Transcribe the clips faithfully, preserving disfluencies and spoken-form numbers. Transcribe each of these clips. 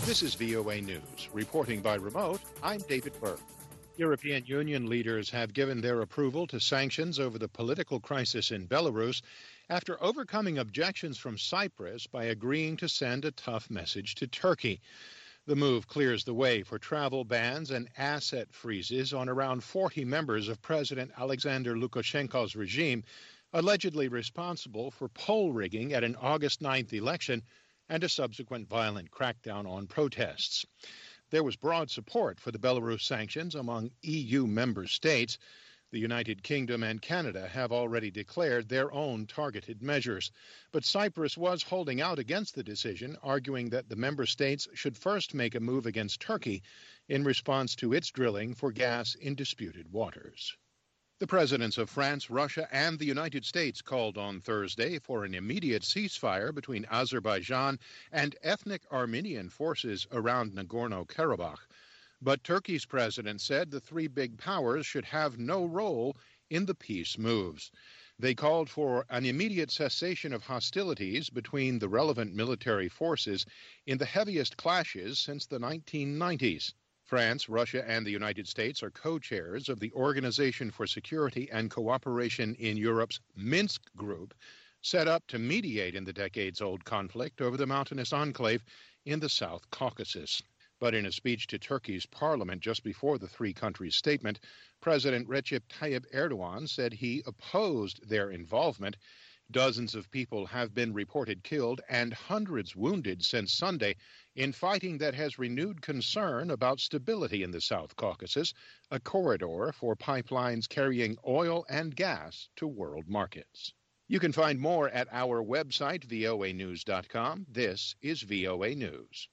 This is V O A News. Reporting by remote, I'm David Berg. European Union leaders have given their approval to sanctions over the political crisis in Belarus after overcoming objections from Cyprus by agreeing to send a tough message to Turkey. The move clears the way for travel bans and asset freezes on around forty members of President Alexander Lukashenko's regime, allegedly responsible for poll rigging at an August ninth election and a subsequent violent crackdown on protests. There was broad support for the Belarus sanctions among E U member states. The United Kingdom and Canada have already declared their own targeted measures. But Cyprus was holding out against the decision, arguing that the member states should first make a move against Turkey in response to its drilling for gas in disputed waters. The presidents of France, Russia, and the United States called on Thursday for an immediate ceasefire between Azerbaijan and ethnic Armenian forces around Nagorno-Karabakh. But Turkey's president said the three big powers should have no role in the peace moves. They called for an immediate cessation of hostilities between the relevant military forces in the heaviest clashes since the nineteen nineties. France, Russia, and the United States are co-chairs of the Organization for Security and Cooperation in Europe's Minsk Group, set up to mediate in the decades-old conflict over the mountainous enclave in the South Caucasus. But in a speech to Turkey's parliament just before the three countries' statement, President Recep Tayyip Erdogan said he opposed their involvement. Dozens of people have been reported killed and hundreds wounded since Sunday in fighting that has renewed concern about stability in the South Caucasus, a corridor for pipelines carrying oil and gas to world markets. You can find more at our website, V O A news dot com. This is V O A News.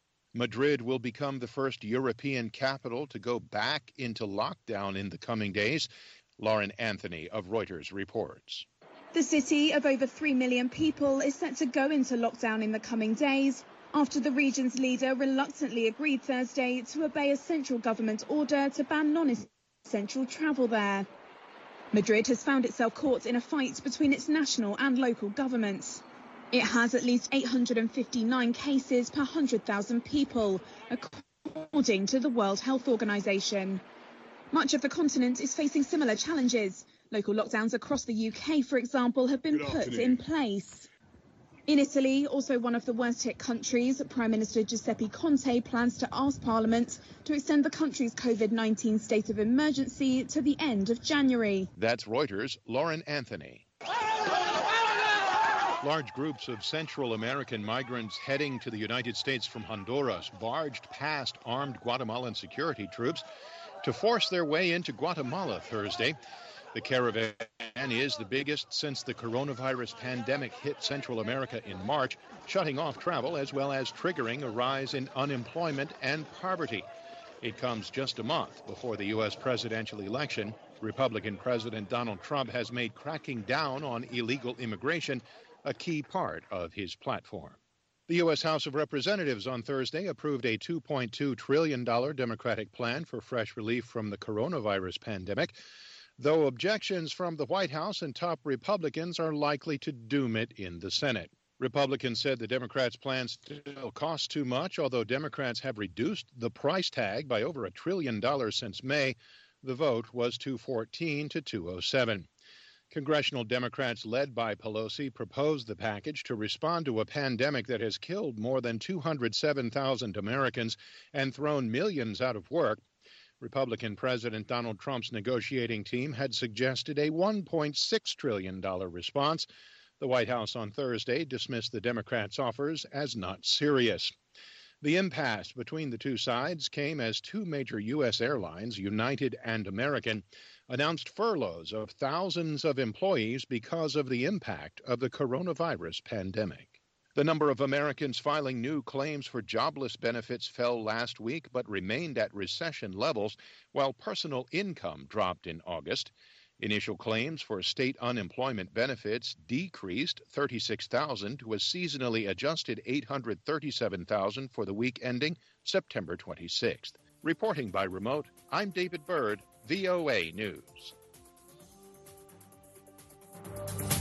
Madrid will become the first European capital to go back into lockdown in the coming days. Lauren Anthony of Reuters reports. The city of over three million people is set to go into lockdown in the coming days after the region's leader reluctantly agreed Thursday to obey a central government order to ban non-essential travel there. Madrid has found itself caught in a fight between its national and local governments. It has at least eight hundred fifty-nine cases per one hundred thousand people, according to the World Health Organization. Much of the continent is facing similar challenges. Local lockdowns across the U K, for example, have been put in place. In Italy, also one of the worst-hit countries, Prime Minister Giuseppe Conte plans to ask Parliament to extend the country's COVID nineteen state of emergency to the end of January. That's Reuters' Lauren Anthony. Large groups of Central American migrants heading to the United States from Honduras barged past armed Guatemalan security troops to force their way into Guatemala Thursday. The caravan is the biggest since the coronavirus pandemic hit Central America in March, shutting off travel as well as triggering a rise in unemployment and poverty. It comes just a month before the U S presidential election. Republican President Donald Trump has made cracking down on illegal immigration a key part of his platform. The U S House of Representatives on Thursday approved a two point two trillion dollars Democratic plan for fresh relief from the coronavirus pandemic, though objections from the White House and top Republicans are likely to doom it in the Senate. Republicans said the Democrats' plan still costs too much, although Democrats have reduced the price tag by over a trillion dollars since May. The vote was two fourteen to two oh seven. Congressional Democrats led by Pelosi proposed the package to respond to a pandemic that has killed more than two hundred seven thousand Americans and thrown millions out of work. Republican President Donald Trump's negotiating team had suggested a one point six trillion dollars response. The White House on Thursday dismissed the Democrats' offers as not serious. The impasse between the two sides came as two major U S airlines, United and American, announced furloughs of thousands of employees because of the impact of the coronavirus pandemic. The number of Americans filing new claims for jobless benefits fell last week but remained at recession levels, while personal income dropped in August. Initial claims for state unemployment benefits decreased thirty-six thousand to a seasonally adjusted eight hundred thirty-seven thousand for the week ending September twenty-sixth. Reporting by remote, I'm David Bird, V O A News.